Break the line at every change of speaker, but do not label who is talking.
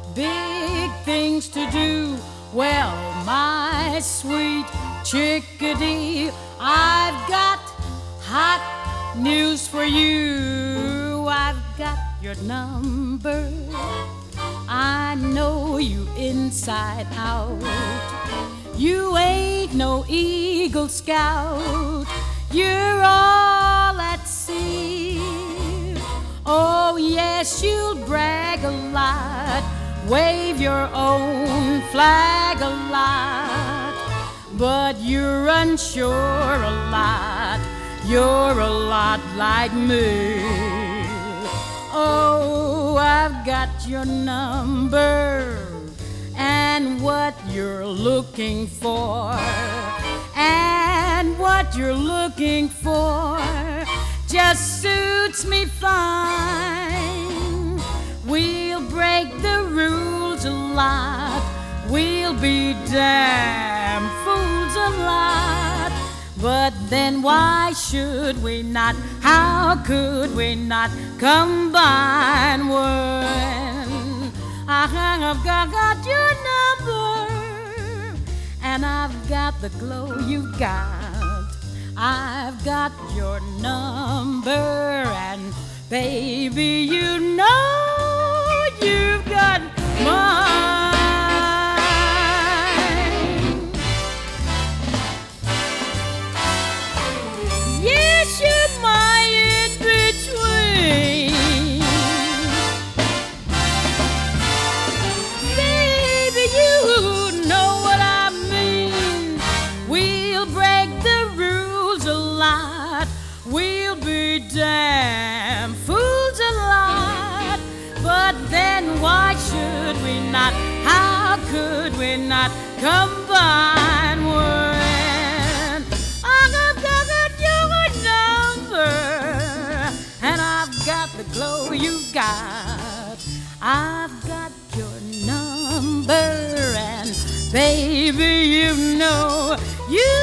big things to do. Well, my sweet chickadee, I've got hot news for you. I've got your number. I know you inside out. You ain't no Eagle Scout. You're all at sea. Oh, yes, you'll brag a lot, wave your own flag a lot, but you're unsure a lot. You're a lot like me. Oh, I've got your number and what you're looking for, and what you're looking for just suits me fine. We'll break the rules a lot, we'll be damn fools a lot, but then why should we not? How could we not combine when I've got your number and I've got the glow you've got. I've got your number and baby, you know you've got mine. Yes, you're my in-between. Baby, you know what I mean. We'll break the rules a lot, we'll be damn fools a lot, but then why should we not? How could we not combine when I've got your number and I've got the glow you've got? I've got your number and baby, you know you